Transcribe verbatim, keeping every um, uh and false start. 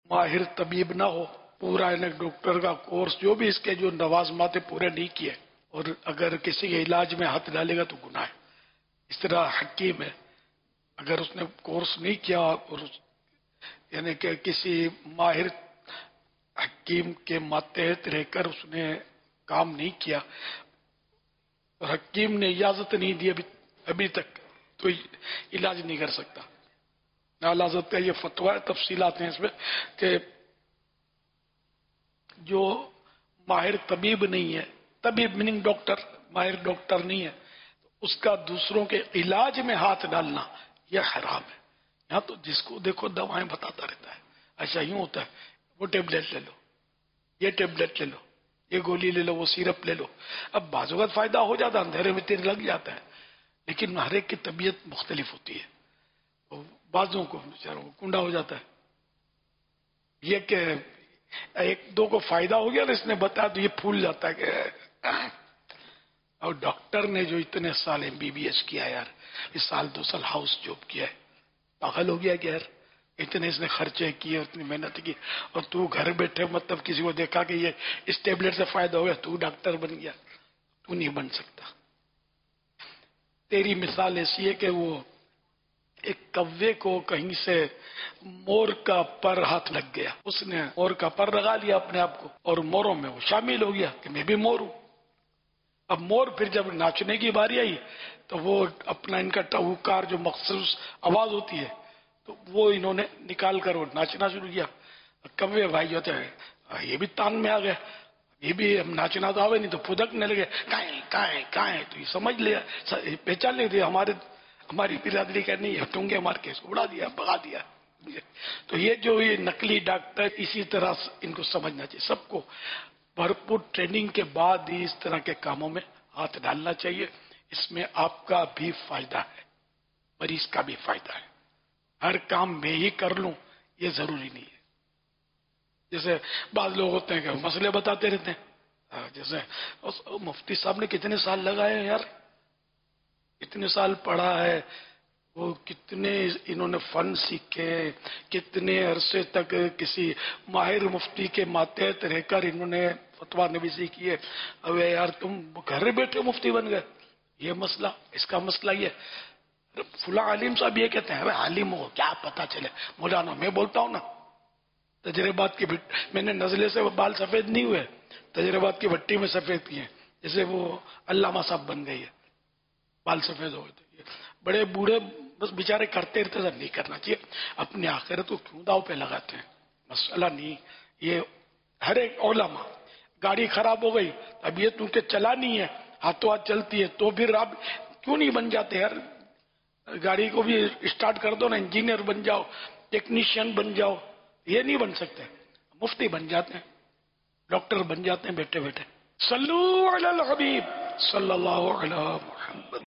ماہر طبیب نہ ہو، پورا انہیں ڈاکٹر کا کورس جو بھی اس کے جو لوازمات پورے نہیں کیے، اور اگر کسی کے علاج میں ہاتھ ڈالے گا تو گناہ ہے۔ اس طرح حکیم ہے، اگر اس نے کورس نہیں کیا اور یعنی کہ کسی ماہر حکیم کے ماتحت رہ کر اس نے کام نہیں کیا، اور حکیم نے اجازت نہیں دی ابھی ابھی تک، تو علاج نہیں کر سکتا۔ اعلی حضرت کا یہ فتویٰ ہے، تفصیلات ہیں اس میں کہ جو ماہر طبیب نہیں ہے، طبیب میننگ ڈاکٹر، ماہر ڈاکٹر نہیں ہے، اس کا دوسروں کے علاج میں ہاتھ ڈالنا یہ حرام ہے۔ یہاں تو جس کو دیکھو دوائیں بتاتا رہتا ہے، ایسا یوں ہوتا ہے، وہ ٹیبلٹ لے لو، یہ ٹیبلٹ لے لو، یہ گولی لے لو، وہ سیرپ لے لو۔ اب بعض اوقات فائدہ ہو جاتا ہے، اندھیرے میں تیر لگ جاتا ہے، لیکن ہر ایک کی طبیعت مختلف ہوتی ہے، بعضوں کو بیچاروں کو کنڈا ہو جاتا ہے۔ یہ کہ ایک دو کو فائدہ ہو گیا نا اس نے بتایا تو یہ پھول جاتا ہے کہ اور ڈاکٹر نے جو اتنے سال ایم بی بی ایس کیا یار، اس سال دو سال ہاؤس جاب کیا ہے، پاگل ہو گیا کہ یار اتنے اس نے خرچے کیے، اتنی محنت کی، اور تو گھر بیٹھے مطلب کسی کو دیکھا کہ یہ اس ٹیبلٹ سے فائدہ ہو گیا تو ڈاکٹر بن گیا، تو نہیں بن سکتا۔ تیری مثال ایسی ہے کہ وہ ایک کوے کو کہیں سے مور کا پر ہاتھ لگ گیا، اس نے مور کا پر لگا لیا اپنے آپ کو، اور موروں میں وہ شامل ہو گیا کہ میں بھی مور ہوں۔ اب مور پھر جب ناچنے کی باری آئی تو وہ اپنا ان کا ٹہوکار جو مخصوص آواز ہوتی ہے تو وہ انہوں نے نکال کر وہ ناچنا شروع کیا۔ کوے بھائی ہوتے ہیں یہ بھی تان میں آ گئے، یہ بھی ہم ناچنا تو آوے نہیں، تو پھدکنے لگے کائیں کائیں کائیں، تو یہ سمجھ لیا، پہچان لے دیا ہمارے ہماری برادری کا نہیں ہے، ٹونگے مار کے اس کو اڑا دیا، بھگا دیا۔ تو یہ جو یہ نقلی ڈاکٹر، اسی طرح ان کو سمجھنا چاہیے، سب کو بھرپور ٹریننگ کے بعد ہی اس طرح کے کاموں میں ہاتھ ڈالنا چاہیے۔ اس میں آپ کا بھی فائدہ ہے، مریض کا بھی فائدہ ہے۔ ہر کام میں ہی کر لوں یہ ضروری نہیں ہے۔ جیسے بعض لوگ ہوتے ہیں کہ مسئلے بتاتے رہتے ہیں، جیسے مفتی صاحب نے کتنے سال لگائے یار، اتنے سال پڑھا ہے، وہ کتنے انہوں نے فن سیکھے، کتنے عرصے تک کسی ماہر مفتی کے ماتحت رہ کر انہوں نے فتویٰ نویسی کی ہے، اب یار تم گھر بیٹھے مفتی بن گئے، یہ مسئلہ، اس کا مسئلہ یہ فلاں عالم صاحب یہ کہتے ہیں، ارے عالم ہو کیا پتا چلے، مولانا میں بولتا ہوں نا تجربات کی بھٹ، میں نے نزلے سے بال سفید نہیں ہوئے، تجربات کی بھٹی میں سفید کیے، جیسے وہ علامہ صاحب بن گئی ہے، بال سفید ہو گئے، بڑے بوڑھے بس بیچارے کرتے رہتے، سر نہیں کرنا چاہیے، اپنی آخرت کو کیوں داؤ پہ لگاتے ہیں، مسئلہ نہیں یہ۔ ہر ایک علماء، گاڑی خراب ہو گئی، اب یہ تم کے چلانی ہے، ہاتھوں ہاتھ چلتی ہے، تو پھر آپ کیوں نہیں بن جاتے یار، گاڑی کو بھی اسٹارٹ کر دو نا، انجینئر بن جاؤ، ٹیکنیشین بن جاؤ، یہ نہیں بن سکتے، مفتی بن جاتے ہیں، ڈاکٹر بن جاتے ہیں بیٹھے بیٹھے۔ صلو علی الحبیب صلی اللہ علیہ محمد۔